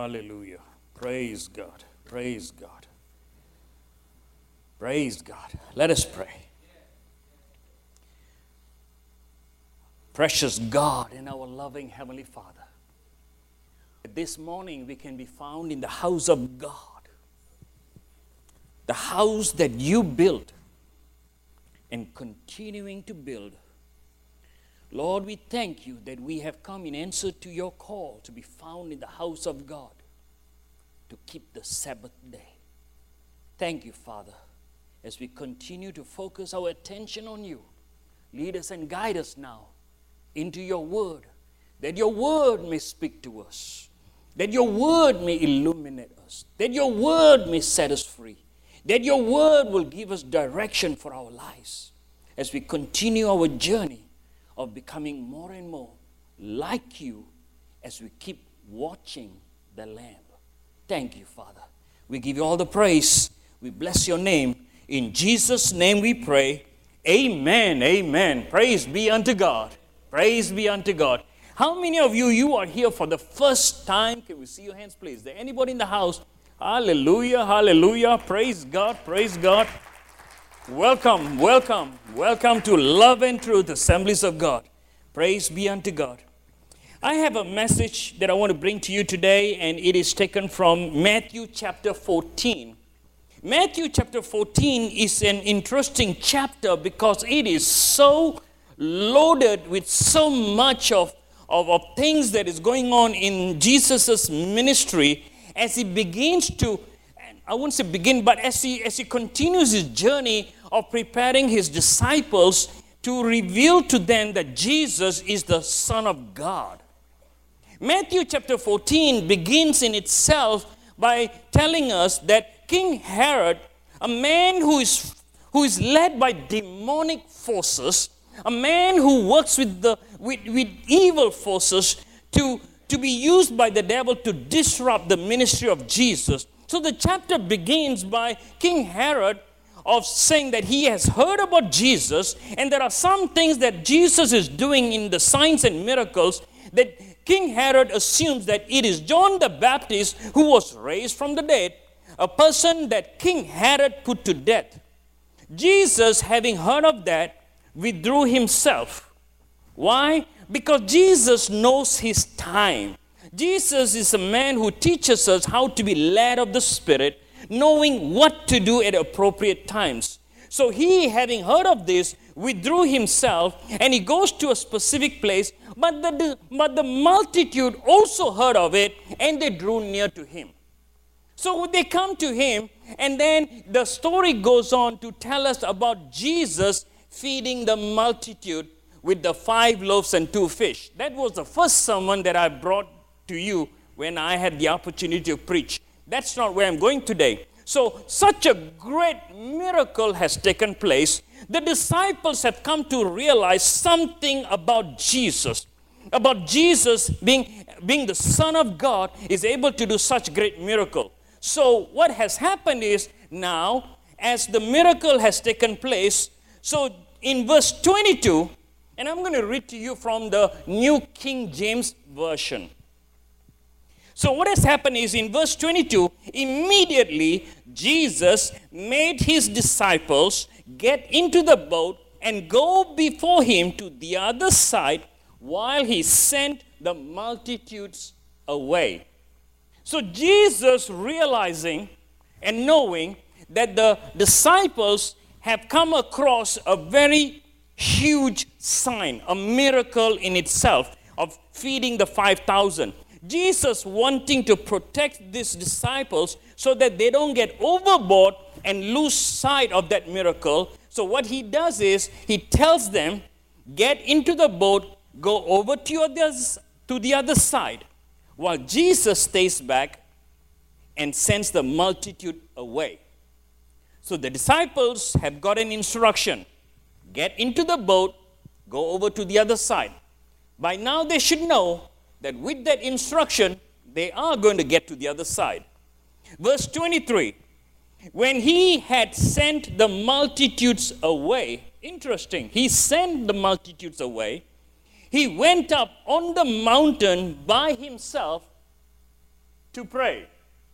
Hallelujah. Praise God. Praise God. Praise God. Let us pray. Precious God and our loving Heavenly Father, this morning we can be found in the house of God, the house that you built and continuing to build. Lord, we thank you that we have come in answer to your call to be found in the house of God, to keep the Sabbath day. Thank you, Father, as we continue to focus our attention on you. Lead us and guide us now into your word, that your word may speak to us, that your word may illuminate us, that your word may set us free, that your word will give us direction for our lives as we continue our journey of becoming more and more like you as we keep watching the Lamb. Thank you, Father. We give you all the praise. We bless your name. In Jesus' name we pray. Amen. Amen. Praise be unto God. Praise be unto God. How many of you are here for the first time? Can we see your hands, please? Is there anybody in the house? Hallelujah, hallelujah. Praise God, praise God. Welcome, welcome, welcome to Love and Truth Assemblies of God. Praise be unto God. I have a message that I want to bring to you today, and it is taken from Matthew chapter 14. Matthew chapter 14 is an interesting chapter because it is so loaded with so much of things that is going on in Jesus' ministry as he begins to, I won't say begin, but as he continues his journey of preparing his disciples to reveal to them that Jesus is the Son of God. Matthew chapter 14 begins in itself by telling us that King Herod, a man who is led by demonic forces, a man who works with evil forces to be used by the devil to disrupt the ministry of Jesus. So the chapter begins by King Herod of saying that he has heard about Jesus, and there are some things that Jesus is doing in the signs and miracles that King Herod assumes that it is John the Baptist who was raised from the dead, a person that King Herod put to death. Jesus, having heard of that, withdrew himself. Why? Because Jesus knows his time. Jesus is a man who teaches us how to be led of the Spirit, knowing what to do at appropriate times. So he, having heard of this, withdrew himself, and he goes to a specific place, but the multitude also heard of it, and they drew near to him. So they come to him, and then the story goes on to tell us about Jesus feeding the multitude with the 5 loaves and 2 fish. That was the first sermon that I brought to you when I had the opportunity to preach. That's not where I'm going today. So such a great miracle has taken place. The disciples have come to realize something about Jesus. About Jesus being the Son of God is able to do such great miracle. So what has happened is now, as the miracle has taken place, so in verse 22, and I'm going to read to you from the New King James Version. So what has happened is in verse 22, immediately Jesus made his disciples get into the boat and go before him to the other side while he sent the multitudes away. So Jesus, realizing and knowing that the disciples have come across a very huge sign, a miracle in itself of feeding the 5,000. Jesus, wanting to protect these disciples so that they don't get overboard and lose sight of that miracle. So what he does is he tells them, get into the boat, go over to the other side, while Jesus stays back and sends the multitude away. So the disciples have got an instruction. Get into the boat, go over to the other side. By now they should know that with that instruction, they are going to get to the other side. Verse 23, when he had sent the multitudes away, interesting, he sent the multitudes away, he went up on the mountain by himself to pray.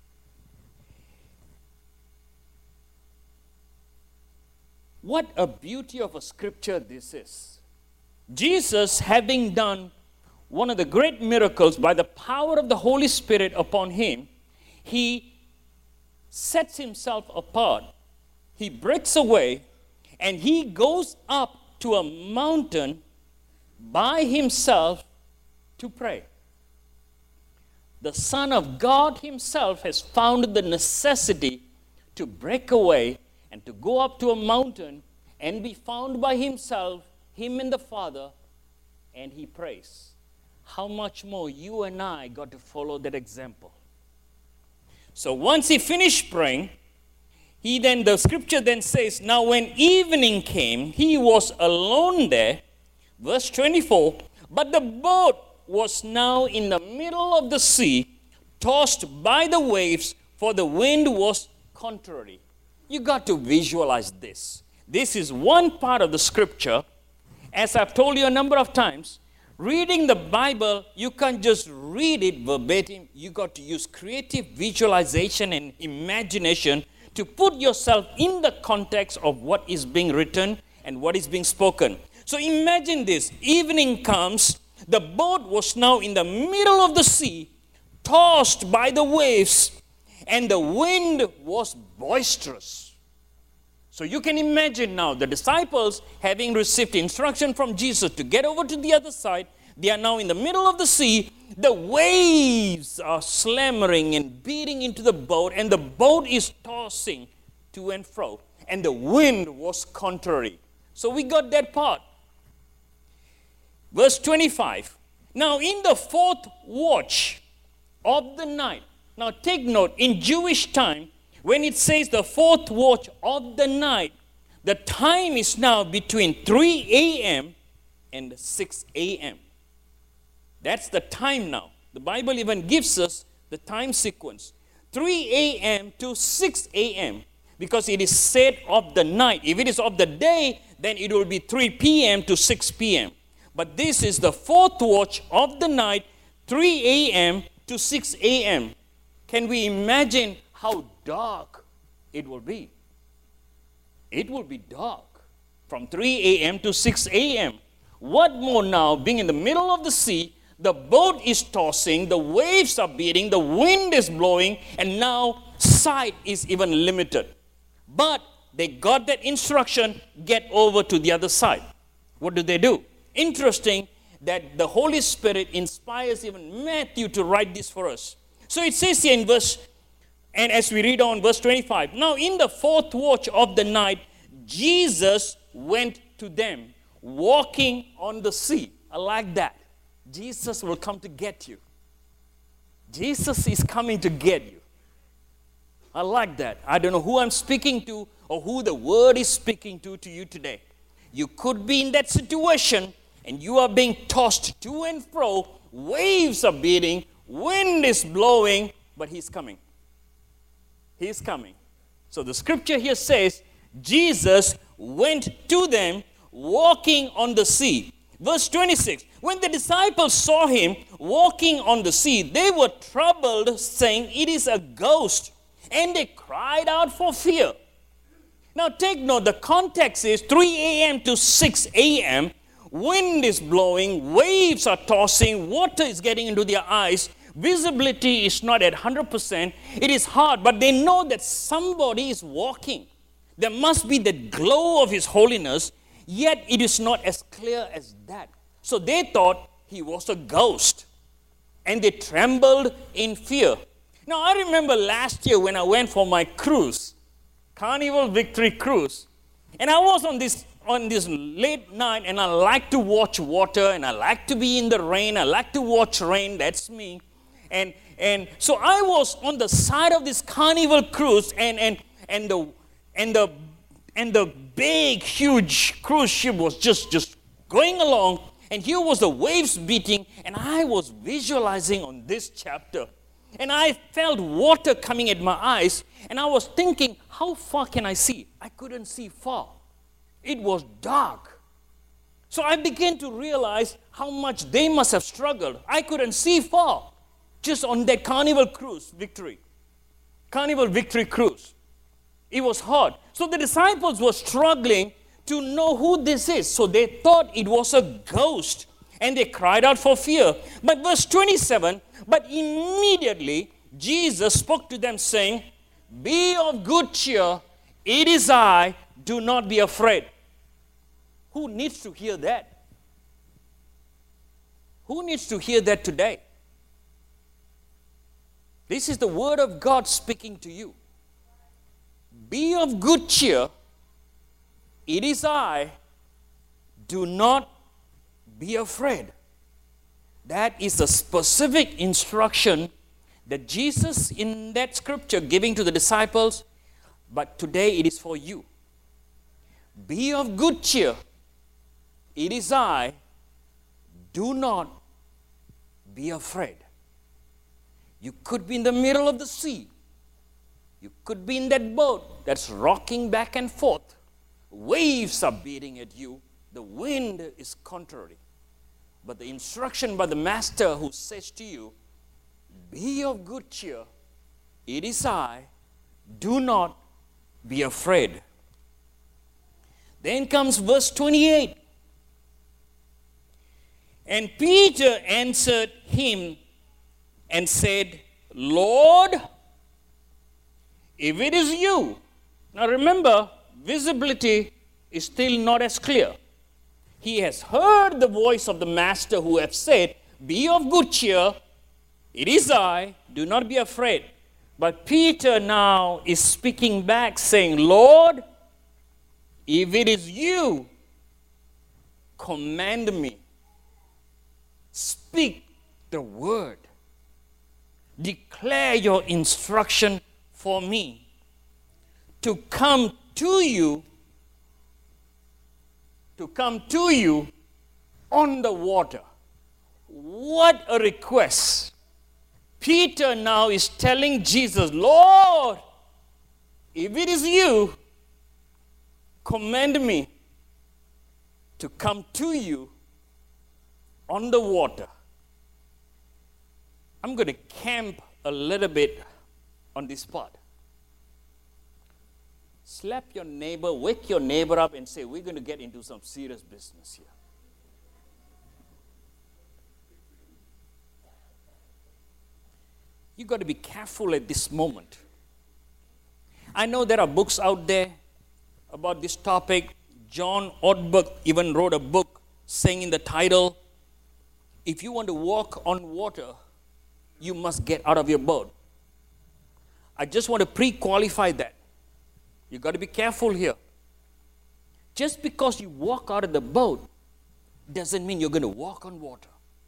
What a beauty of a scripture this is. Jesus, having done one of the great miracles by the power of the Holy Spirit upon him, he sets himself apart. He breaks away and he goes up to a mountain by himself to pray. The Son of God himself has found the necessity to break away and to go up to a mountain and be found by himself, him and the Father, and he prays. How much more you and I got to follow that example. So once he finished praying, the scripture then says, now when evening came, he was alone there. Verse 24, but the boat was now in the middle of the sea, tossed by the waves, for the wind was contrary. You got to visualize this. This is one part of the scripture. As I've told you a number of times, reading the Bible, you can't just read it verbatim. You got to use creative visualization and imagination to put yourself in the context of what is being written and what is being spoken. So imagine this. Evening comes. The boat was now in the middle of the sea, tossed by the waves, and the wind was boisterous. So you can imagine now the disciples having received instruction from Jesus to get over to the other side. They are now in the middle of the sea. The waves are slamming and beating into the boat, and the boat is tossing to and fro, and the wind was contrary. So we got that part. Verse 25. Now in the fourth watch of the night. Now take note, in Jewish time, when it says the fourth watch of the night, the time is now between 3 a.m. and 6 a.m. That's the time now. The Bible even gives us the time sequence. 3 a.m. to 6 a.m. because it is said of the night. If it is of the day, then it will be 3 p.m. to 6 p.m. But this is the fourth watch of the night, 3 a.m. to 6 a.m. Can we imagine how dark it will be? It will be dark from 3 a.m. to 6 a.m. What more now, being in the middle of the sea, the boat is tossing, the waves are beating, the wind is blowing, and now sight is even limited. But they got that instruction, get over to the other side. What do? Interesting that the Holy Spirit inspires even Matthew to write this for us. So it says here in verse, and as we read on verse 25, now in the fourth watch of the night, Jesus went to them, walking on the sea. I like that. Jesus will come to get you. Jesus is coming to get you. I like that. I don't know who I'm speaking to or who the word is speaking to you today. You could be in that situation and you are being tossed to and fro. Waves are beating. Wind is blowing. But he's coming. He's coming. So the scripture here says, Jesus went to them walking on the sea. Verse 26, when the disciples saw him walking on the sea, they were troubled, saying, it is a ghost. And they cried out for fear. Now take note, the context is 3 a.m. to 6 a.m. Wind is blowing, waves are tossing, water is getting into their eyes. Visibility is not at 100%. It is hard, but they know that somebody is walking. There must be the glow of his holiness, yet it is not as clear as that. So they thought he was a ghost, and they trembled in fear. Now I remember last year when I went for my cruise, Carnival Victory Cruise, and I was on this late night, and I like to watch water, and I like to be in the rain. I like to watch rain. That's me. And so I was on the side of this Carnival cruise, and the big, huge cruise ship was just going along, and here was the waves beating, and I was visualizing on this chapter. And I felt water coming at my eyes, and I was thinking, how far can I see? I couldn't see far. It was dark. So I began to realize how much they must have struggled. I couldn't see far. just on that Carnival Victory cruise. It was hard. So the disciples were struggling to know who this is. So they thought it was a ghost. And they cried out for fear. But verse 27, but immediately Jesus spoke to them saying, be of good cheer, it is I, do not be afraid. Who needs to hear that? Who needs to hear that today? This is the word of God speaking to you. Be of good cheer, it is I, do not be afraid. That is a specific instruction that Jesus in that scripture giving to the disciples, but today it is for you. Be of good cheer, it is I, do not be afraid. You could be in the middle of the sea. You could be in that boat that's rocking back and forth. Waves are beating at you. The wind is contrary. But the instruction by the master who says to you, be of good cheer, it is I, do not be afraid. Then comes verse 28. And Peter answered him and said, Lord, if it is you. Now remember, visibility is still not as clear. He has heard the voice of the master who have said, be of good cheer, it is I, do not be afraid. But Peter now is speaking back saying, Lord, if it is you, command me. Speak the word. Declare your instruction for me to come to you on the water. What a request. Peter now is telling Jesus, Lord, if it is you, command me to come to you on the water. I'm going to camp a little bit on this part. Slap your neighbor, wake your neighbor up and say, we're going to get into some serious business here. You've got to be careful at this moment. I know there are books out there about this topic. John Ortberg even wrote a book saying in the title, if you want to walk on water, you must get out of your boat. I just want to pre-qualify that. You've got to be careful here. Just because you walk out of the boat doesn't mean you're going to walk on water.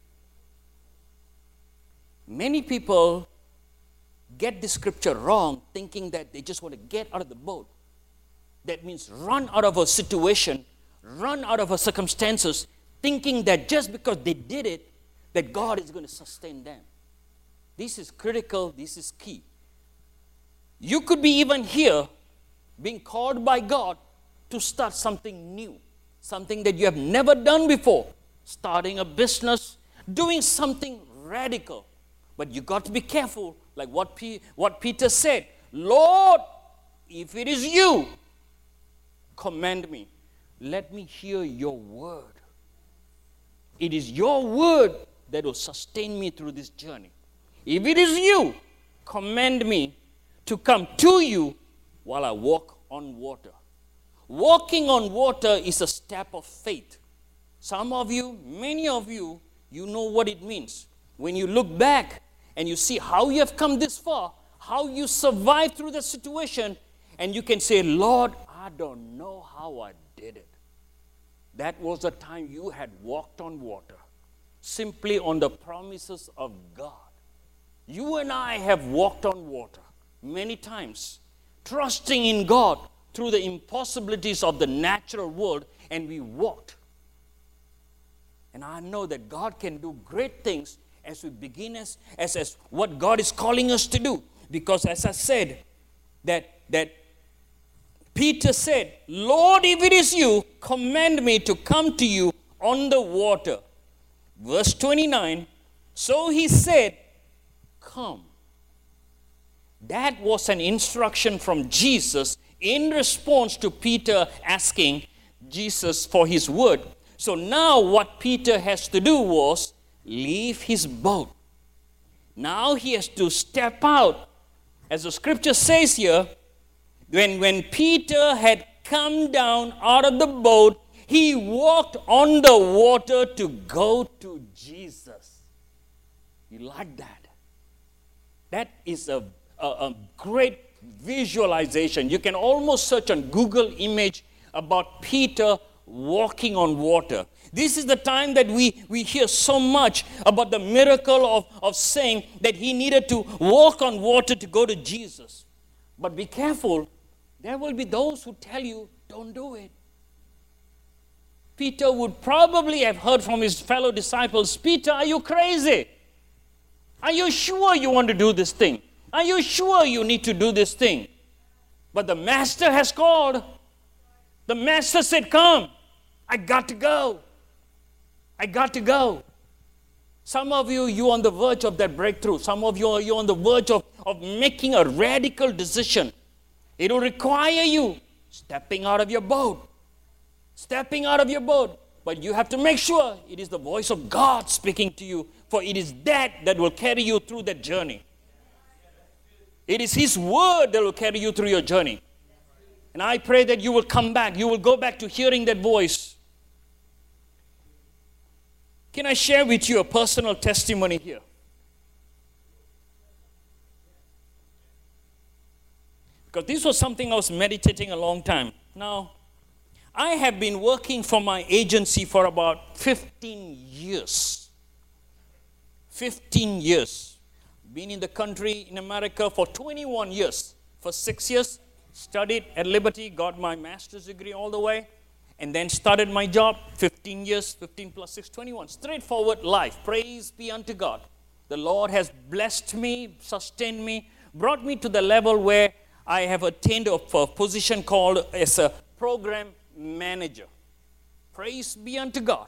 Many people get the scripture wrong, thinking that they just want to get out of the boat. That means run out of a situation, run out of a circumstances, thinking that just because they did it, that God is going to sustain them. This is critical, this is key. You could be even here, being called by God to start something new, something that you have never done before, starting a business, doing something radical. But you got to be careful, like what Peter said, Lord, if it is you, command me. Let me hear your word. It is your word that will sustain me through this journey. If it is you, command me to come to you while I walk on water. Walking on water is a step of faith. Some of you, many of you, you know what it means. When you look back and you see how you have come this far, how you survived through the situation, and you can say, Lord, I don't know how I did it. That was the time you had walked on water, simply on the promises of God. You and I have walked on water many times, trusting in God through the impossibilities of the natural world, and we walked. And I know that God can do great things as we begin as what God is calling us to do. Because as I said, that Peter said, Lord, if it is you, command me to come to you on the water. Verse 29, so he said, come. That was an instruction from Jesus in response to Peter asking Jesus for his word. So now what Peter has to do was leave his boat. Now he has to step out. As the scripture says here, when Peter had come down out of the boat, he walked on the water to go to Jesus. You like that? That is a great visualization. You can almost search on Google image about Peter walking on water. This is the time that we hear so much about the miracle of saying that he needed to walk on water to go to Jesus. But be careful, there will be those who tell you, don't do it. Peter would probably have heard from his fellow disciples, Peter, are you crazy? Are you sure you want to do this thing? Are you sure you need to do this thing? But the master has called. The master said, come. I got to go. I got to go. Some of you, you're on the verge of that breakthrough. Some of you, you're on the verge of making a radical decision. It will require you stepping out of your boat. Stepping out of your boat. But you have to make sure it is the voice of God speaking to you, for it is that will carry you through that journey. It is His word that will carry you through your journey. And I pray that you will come back. You will go back to hearing that voice. Can I share with you a personal testimony here? Because this was something I was meditating a long time. Now, I have been working for my agency for about 15 years. 15 years. Been in the country, in America, for 21 years. For 6 years, studied at Liberty, got my master's degree all the way, and then started my job, 15 years, 15 plus 6, 21. Straightforward life. Praise be unto God. The Lord has blessed me, sustained me, brought me to the level where I have attained a position called as a program manager. Praise be unto God.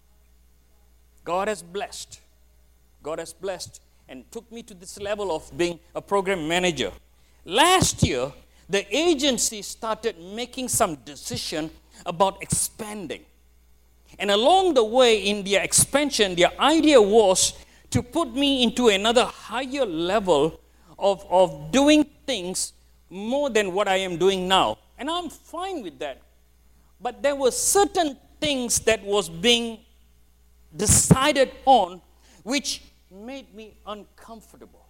God has blessed. God has blessed and took me to this level of being a program manager. Last year, the agency started making some decision about expanding. And along the way in their expansion, their idea was to put me into another higher level of doing things more than what I am doing now. And I'm fine with that. But there were certain things that was being decided on which made me uncomfortable,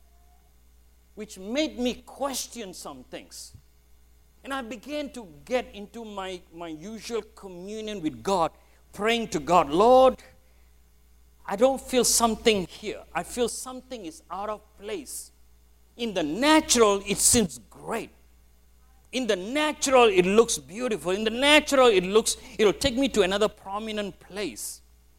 which made me question some things. And I began to get into my usual communion with God, praying to God, Lord, I don't feel something here. I feel something is out of place. In the natural, it seems great. In the natural, it looks beautiful. In the natural, it'll take me to another prominent place.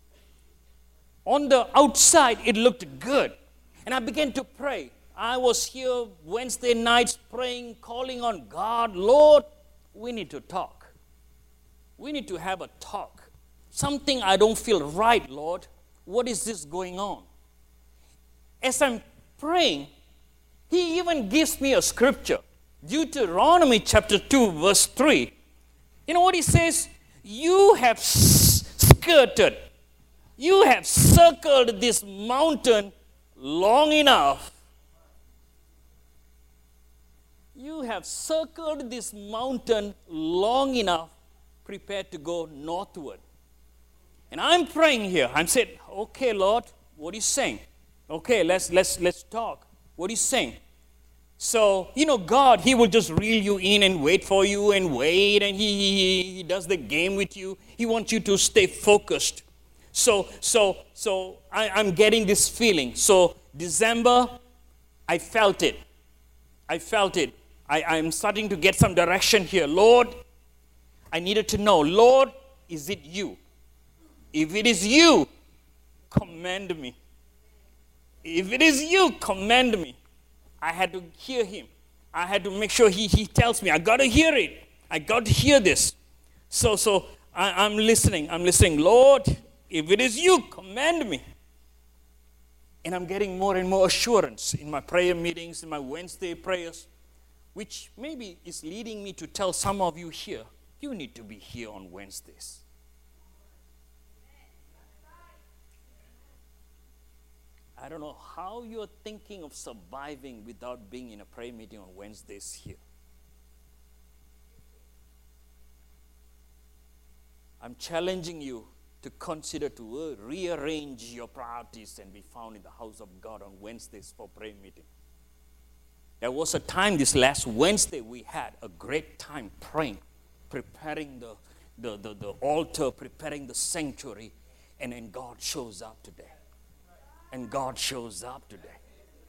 On the outside, it looked good. And I began to pray. I was here Wednesday nights praying, calling on God. Lord, we need to talk. We need to have a talk. Something I don't feel right, Lord. What is this going on? As I'm praying, He even gives me a scripture. Deuteronomy chapter 2 verse 3. You know what He says? You have skirted. You have circled this mountain long enough. You have circled this mountain long enough, prepared to go northward. And I'm praying here. I'm saying, okay, Lord, what are you saying? Okay, let's talk. What are you saying? So, God, He will just reel you in and wait for you and wait, and He does the game with you. He wants you to stay focused. So I'm getting this feeling. So December, I felt it. I'm starting to get some direction here. Lord, I needed to know, Lord, is it you? If it is you, command me. If it is you, command me. I had to hear Him. I had to make sure He tells me. I got to hear it. I got to hear this. So I'm listening. Lord, if it is you, command me. And I'm getting more and more assurance in my prayer meetings, in my Wednesday prayers, which maybe is leading me to tell some of you here, you need to be here on Wednesdays. I don't know how you're thinking of surviving without being in a prayer meeting on Wednesdays here. I'm challenging you to consider to rearrange your priorities and be found in the house of God on Wednesdays for prayer meeting. There was a time this last Wednesday we had a great time praying, preparing the altar, preparing the sanctuary, and then God shows up today. And God shows up today.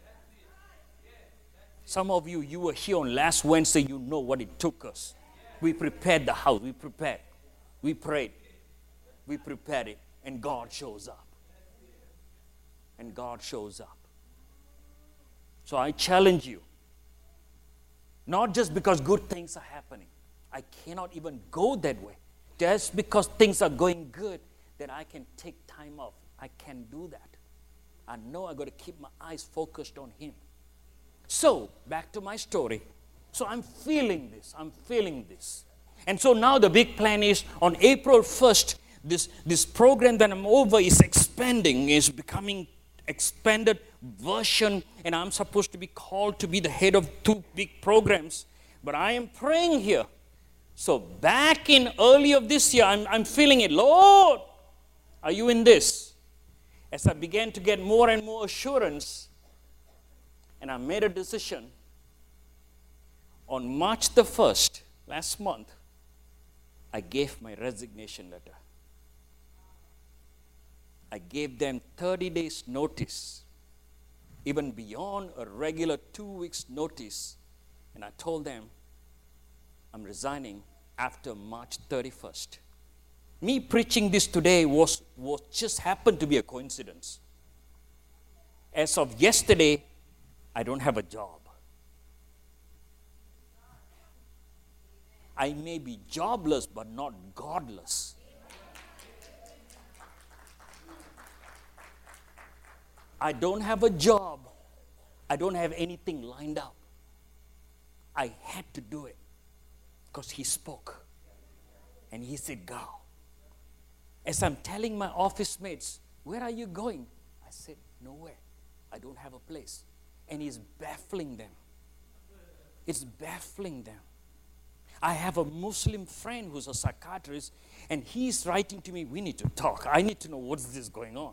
Some of you, you were here on last Wednesday, you know what it took us. We prepared the house, we prepared, we prayed, we prepared it, and God shows up. And God shows up. So I challenge you, not just because good things are happening. I cannot even go that way. Just because things are going good, that I can take time off. I can't do that. I know I got to keep my eyes focused on Him. So, back to my story. So I'm feeling this. And so now the big plan is on April 1st, this program that I'm over is expanding, is becoming expanded version, and I'm supposed to be called to be the head of 2 big programs. But I am praying here. So back in early of this year, I'm feeling it. Lord, are you in this? As I began to get more and more assurance, and I made a decision on March the 1st, last month, I gave my resignation letter. I gave them 30 days notice, even beyond a regular 2 weeks notice, and I told them I'm resigning after March 31st. Me preaching this today was just happened to be a coincidence. As of yesterday, I don't have a job. I may be jobless, but not godless. I don't have a job. I don't have anything lined up. I had to do it because He spoke. And He said, go. As I'm telling my office mates, where are you going? I said, nowhere. I don't have a place. And He's baffling them. It's baffling them. I have a Muslim friend who's a psychiatrist, and he's writing to me, we need to talk. I need to know what's this going on.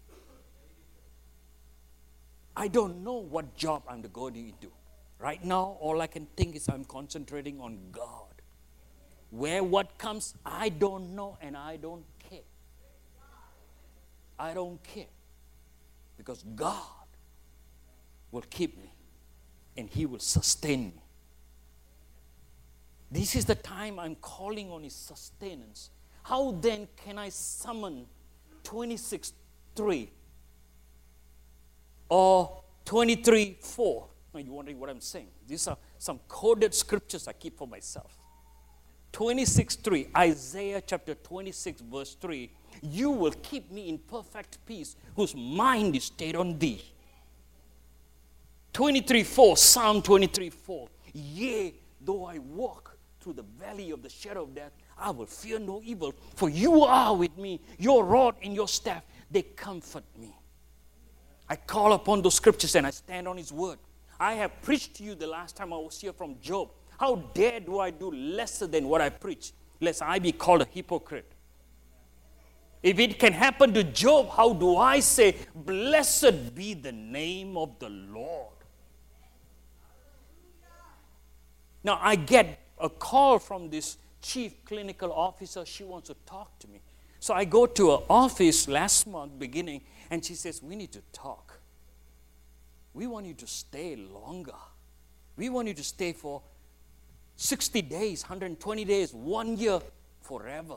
I don't know what job I'm going to do. Right now, all I can think is I'm concentrating on God. Where what comes, I don't know, and I don't care. I don't care. Because God will keep me, and He will sustain me. This is the time I'm calling on His sustenance. How then can I summon 26:3 or 23:4? Now you're wondering what I'm saying. These are some coded scriptures I keep for myself. 26:3, Isaiah chapter 26 verse 3. You will keep me in perfect peace, whose mind is stayed on Thee. 23:4, Psalm 23:4. Yea, though I walk through the valley of the shadow of death, I will fear no evil, for You are with me. Your rod and Your staff, they comfort me. I call upon those scriptures and I stand on His word. I have preached to you the last time I was here from Job. How dare do I do lesser than what I preach, lest I be called a hypocrite? If it can happen to Job, how do I say, blessed be the name of the Lord? Now I get a call from this chief clinical officer. She wants to talk to me. So I go to her office last month beginning, and she says, we need to talk. We want you to stay longer. We want you to stay for 60 days, 120 days, 1 year, forever.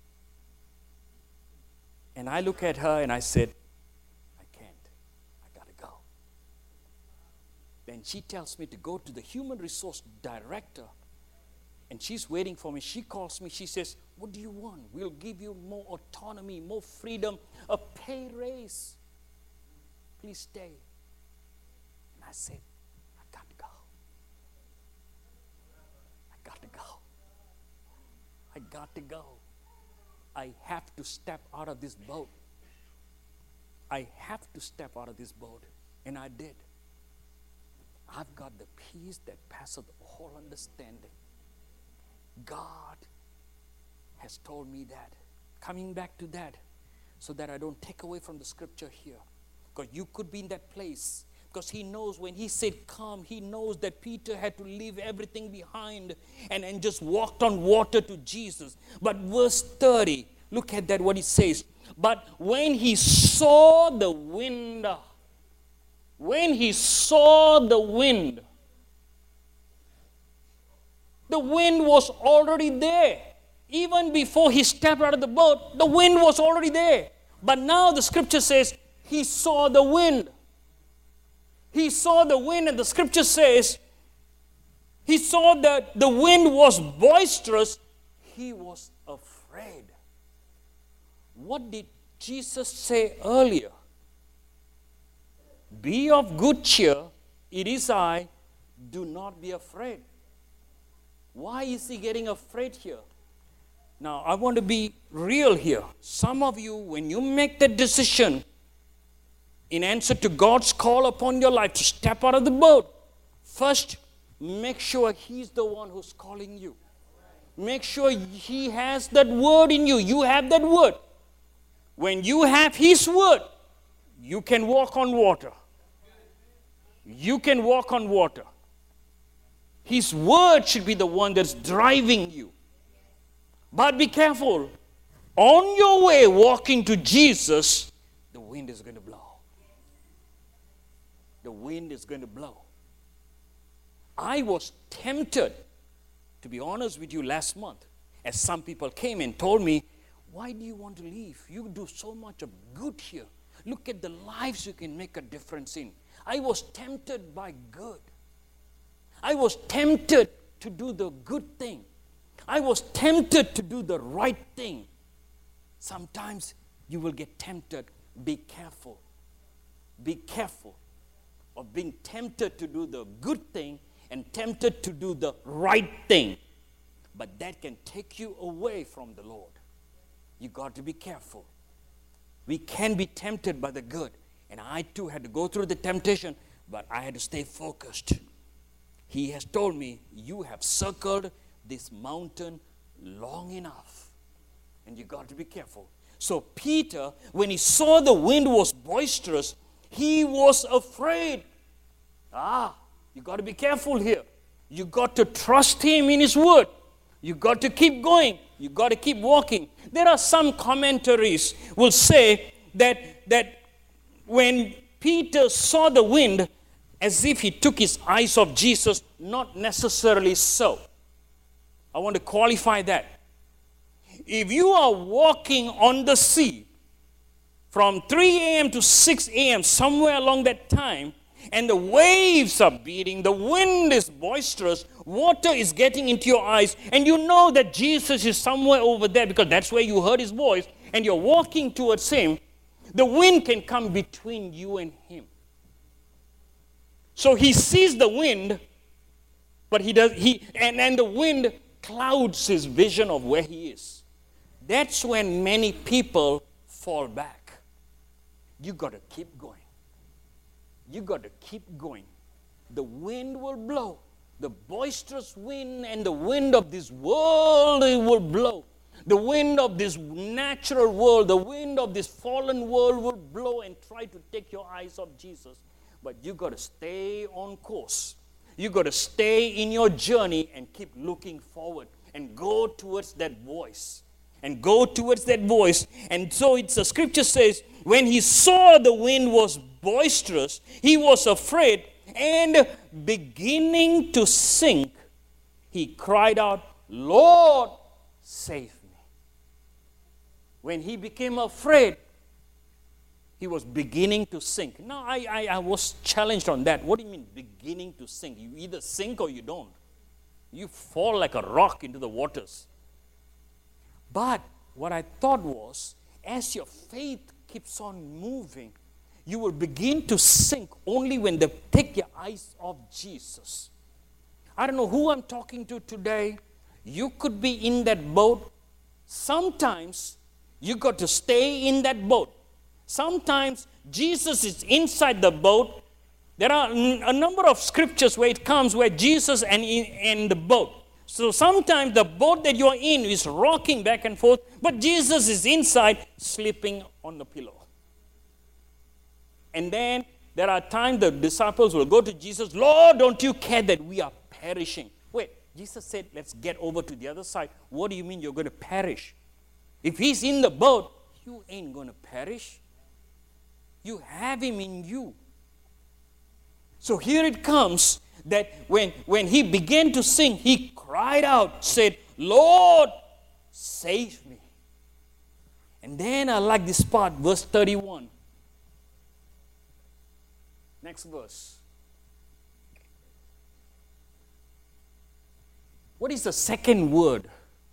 And I look at her and I said, I can't. I got to go. Then she tells me to go to the human resource director. And she's waiting for me. She calls me. She says, what do you want? We'll give you more autonomy, more freedom, a pay raise. please stay. And I said, I got to go. I got to go. I got to go. I have to step out of this boat. I have to step out of this boat. And I did. I've got the peace that passeth all understanding. God has told me that. Coming back to that, so that I don't take away from the scripture here. Because you could be in that place. Because he knows when he said come, he knows that Peter had to leave everything behind and just walked on water to Jesus. But verse 30, look at that, what it says. But when he saw the wind, the wind was already there. Even before he stepped out of the boat, the wind was already there. But now the scripture says he saw the wind. He saw the wind, and the scripture says he saw that the wind was boisterous. He was afraid. What did Jesus say earlier? Be of good cheer, it is I, do not be afraid. Why is he getting afraid here? Now, I want to be real here. Some of you, when you make that decision in answer to God's call upon your life to step out of the boat, first, make sure he's the one who's calling you. Make sure he has that word in you. You have that word. When you have his word, you can walk on water. You can walk on water. His word should be the one that's driving you. But be careful. On your way walking to Jesus, the wind is going to blow. The wind is going to blow. I was tempted, to be honest with you, last month, as some people came and told me, why do you want to leave? You do so much of good here. Look at the lives you can make a difference in. I was tempted by good. I was tempted to do the good thing. I was tempted to do the right thing. Sometimes you will get tempted. Be careful. Be careful of being tempted to do the good thing and tempted to do the right thing. But that can take you away from the Lord. You got to be careful. We can be tempted by the good. And I too had to go through the temptation, but I had to stay focused. He has told me, you have circled this mountain long enough. And you got to be careful. So Peter, when he saw the wind was boisterous, he was afraid. You got to be careful here. You got to trust him in his word. You got to keep going. You got to keep walking. There are some commentaries will say that when Peter saw the wind, as if he took his eyes off Jesus, not necessarily so. I want to qualify that. If you are walking on the sea from 3 a.m. to 6 a.m., somewhere along that time, and the waves are beating, the wind is boisterous, water is getting into your eyes, and you know that Jesus is somewhere over there because that's where you heard his voice, and you're walking towards him, the wind can come between you and him. So he sees the wind, but and the wind clouds his vision of where he is. That's when many people fall back. You got to keep going. You got to keep going. The wind will blow. The boisterous wind and the wind of this world, it will blow. The wind of this natural world, the wind of this fallen world will blow and try to take your eyes off Jesus. But you got to stay on course. You got to stay in your journey and keep looking forward and go towards that voice. And go towards that voice. And so the scripture says, when he saw the wind was boisterous, he was afraid, and beginning to sink, he cried out, Lord, save me. When he became afraid, he was beginning to sink. Now, I was challenged on that. What do you mean beginning to sink? You either sink or you don't. You fall like a rock into the waters. But what I thought was, as your faith keeps on moving, you will begin to sink only when they take your eyes off Jesus. I don't know who I'm talking to today. You could be in that boat. Sometimes you got to stay in that boat. Sometimes Jesus is inside the boat. There are a number of scriptures where it comes where Jesus and in the boat. So sometimes the boat that you're in is rocking back and forth, but Jesus is inside sleeping on the pillow. And then there are times the disciples will go to Jesus, Lord, don't you care that we are perishing? Wait, Jesus said, let's get over to the other side. What do you mean you're going to perish? If he's in the boat, you ain't going to perish. You have him in you. So here it comes that when he began to sing, he cried out, said, Lord, save me. And then I like this part, verse 31. Next verse. What is the second word?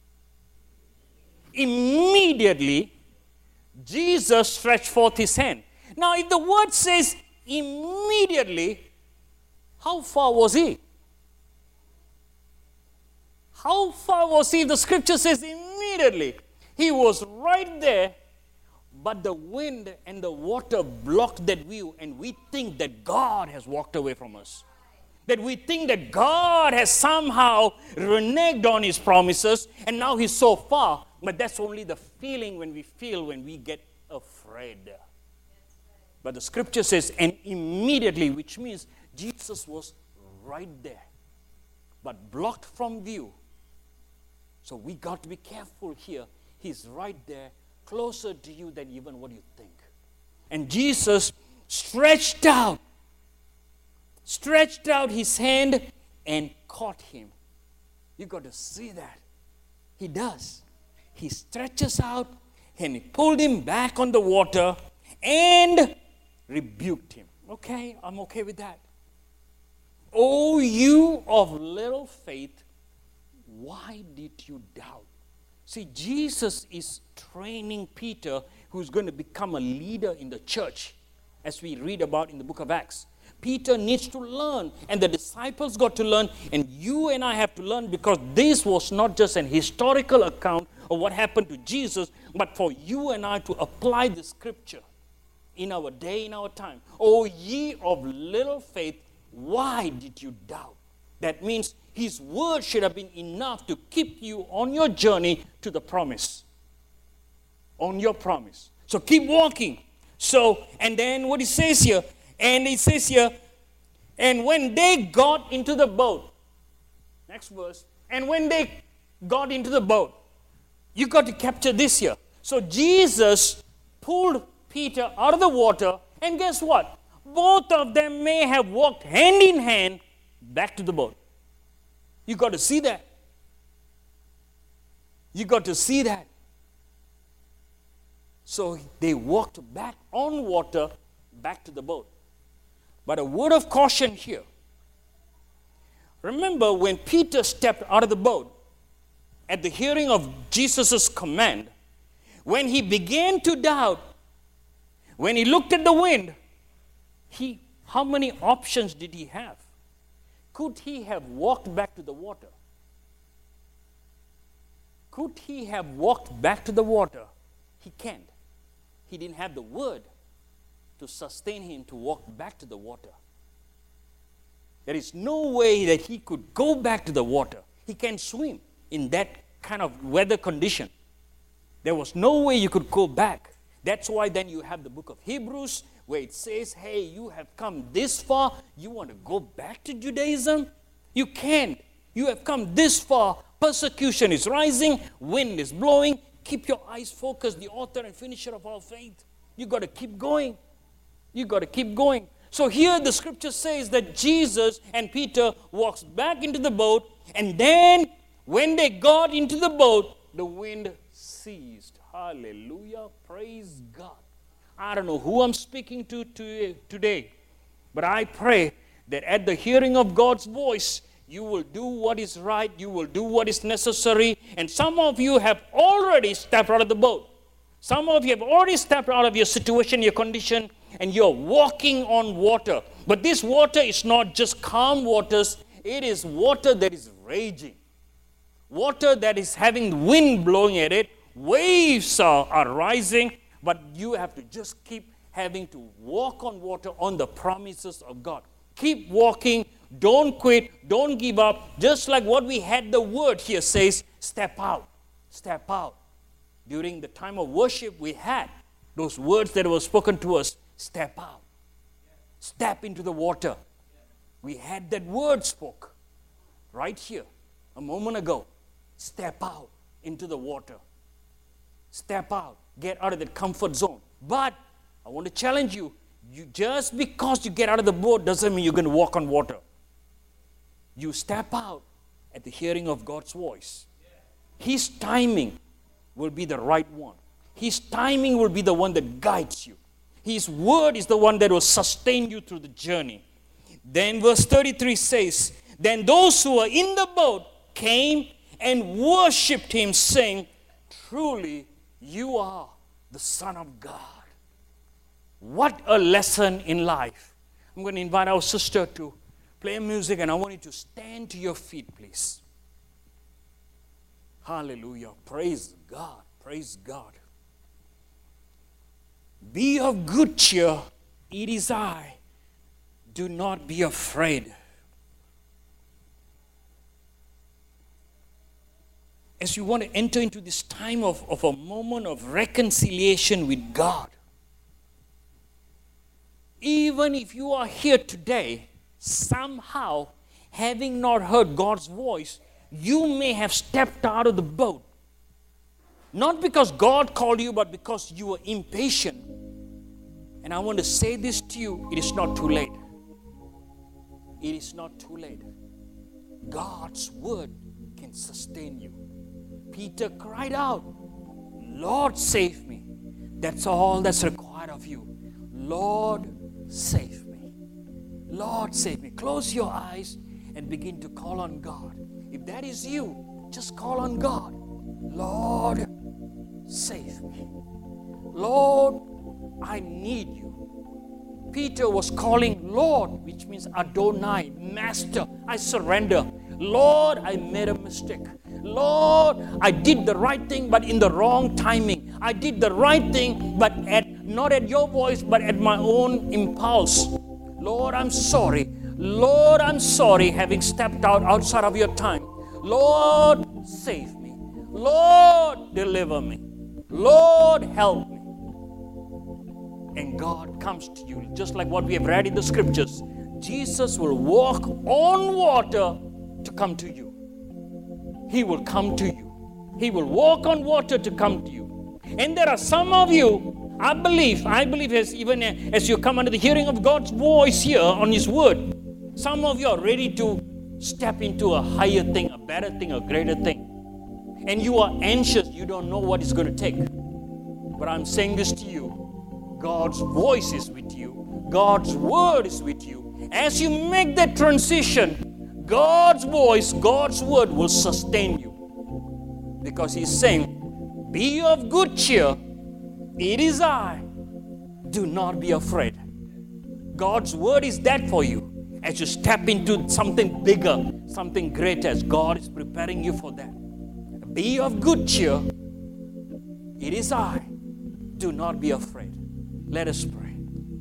Immediately, Jesus stretched forth his hand. Now, if the word says immediately, how far was he? How far was he? The scripture says immediately. He was right there, but the wind and the water blocked that view, and we think that God has walked away from us. That we think that God has somehow reneged on his promises, and now he's so far. But that's only the feeling when we get afraid. But the scripture says, and immediately, which means Jesus was right there, but blocked from view. So we got to be careful here. He's right there, closer to you than even what you think. And Jesus stretched out his hand and caught him. You got to see that. He does. He stretches out and he pulled him back on the water and rebuked him. Okay, I'm okay with that. Oh, you of little faith, why did you doubt? See, Jesus is training Peter, who's going to become a leader in the church, as we read about in the book of Acts. Peter needs to learn, and the disciples got to learn, and you and I have to learn, because this was not just an historical account of what happened to Jesus, but for you and I to apply the scripture in our day, in our time. Oh, ye of little faith, why did you doubt? That means his word should have been enough to keep you on your journey to the promise. On your promise. So keep walking. So, and then what it says here, and when they got into the boat, next verse, and when they got into the boat, you got to capture this here. So Jesus pulled Peter out of the water, and guess what? Both of them may have walked hand in hand back to the boat. You got to see that. You got to see that. So they walked back on water back to the boat. But a word of caution here. Remember when Peter stepped out of the boat at the hearing of Jesus' command, when he began to doubt, when he looked at the wind, how many options did he have? Could he have walked back to the water? Could he have walked back to the water? He can't. He didn't have the word to sustain him to walk back to the water. There is no way that he could go back to the water. He can't swim in that kind of weather condition. There was no way you could go back. That's why then you have the book of Hebrews where it says, hey, you have come this far. You want to go back to Judaism? You can't. You have come this far. Persecution is rising. Wind is blowing. Keep your eyes focused. The author and finisher of our faith. You got to keep going. You got to keep going. So here the scripture says that Jesus and Peter walks back into the boat, and then when they got into the boat, the wind ceased. Hallelujah. Praise God. I don't know who I'm speaking to today, but I pray that at the hearing of God's voice, you will do what is right, you will do what is necessary, and some of you have already stepped out of the boat. Some of you have already stepped out of your situation, your condition, and you're walking on water. But this water is not just calm waters, it is water that is raging. Water that is having wind blowing at it, waves are rising, but you have to just keep having to walk on water on the promises of God. Keep walking, don't quit, don't give up. Just like what we had the word here says, step out, step out. During the time of worship, we had those words that were spoken to us, step out, step into the water. We had that word spoke right here a moment ago. Step out into the water. Step out, get out of that comfort zone. But I want to challenge you, just because you get out of the boat doesn't mean you're going to walk on water. You step out at the hearing of God's voice. His timing will be the right one. His timing will be the one that guides you. His word is the one that will sustain you through the journey. Then verse 33 says, then those who were in the boat came and worshipped him, saying, truly you are the Son of God. What a lesson in life. I'm going to invite our sister to play music, and I want you to stand to your feet, please. Hallelujah. Praise God. Praise God. Be of good cheer. It is I. Do not be afraid. As you want to enter into this time of a moment of reconciliation with God, even if you are here today, somehow, having not heard God's voice, you may have stepped out of the boat. Not because God called you, but because you were impatient. And I want to say this to you, it is not too late. It is not too late. God's word can sustain you. Peter cried out, Lord, save me. That's all that's required of you. Lord, save me. Lord, save me. Close your eyes and begin to call on God. If that is you, just call on God. Lord, save me. Lord, I need you. Peter was calling Lord, which means Adonai, Master. I surrender. Lord, I made a mistake. Lord, I did the right thing, but in the wrong timing. I did the right thing, but not at your voice, but at my own impulse. Lord, I'm sorry. Lord, I'm sorry having stepped out outside of your time. Lord, save me. Lord, deliver me. Lord, help me. And God comes to you, just like what we have read in the scriptures. Jesus will walk on water to come to you. He will come to you. He will walk on water to come to you. And there are some of you, I believe even as you come under the hearing of God's voice here on His word, some of you are ready to step into a higher thing, a better thing, a greater thing. And you are anxious. You don't know what it's going to take. But I'm saying this to you. God's voice is with you. God's word is with you. As you make that transition, God's voice, God's word will sustain you. Because He's saying, be of good cheer. It is I. Do not be afraid. God's word is that for you. As you step into something bigger, something greater, as God is preparing you for that. Be of good cheer. It is I. Do not be afraid. Let us pray.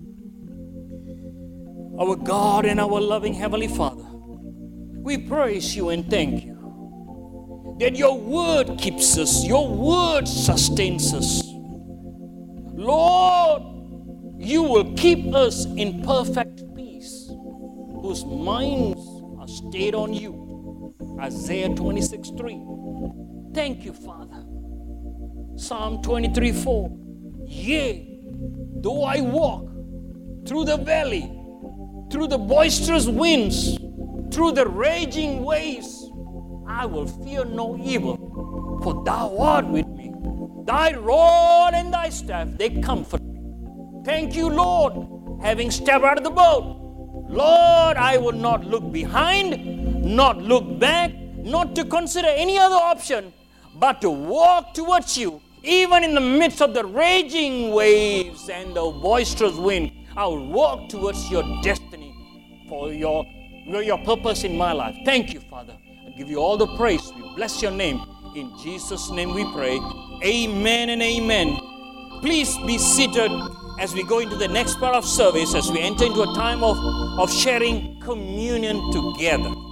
Our God and our loving Heavenly Father, we praise you and thank you that your word keeps us, your word sustains us. Lord, you will keep us in perfect peace, whose minds are stayed on you. Isaiah 26:3. Thank you, Father. Psalm 23:4. Yea, though I walk through the valley, through the boisterous winds, through the raging waves, I will fear no evil, for thou art with me. Thy rod and thy staff, they comfort me. Thank you, Lord, having stepped out of the boat. Lord, I will not look behind, not look back, not to consider any other option, but to walk towards you, even in the midst of the raging waves and the boisterous wind. I will walk towards your destiny for your purpose in my life. Thank you, Father. I give you all the praise. We bless your name. In Jesus' name we pray. Amen and amen. Please be seated as we go into the next part of service, as we enter into a time of sharing communion together.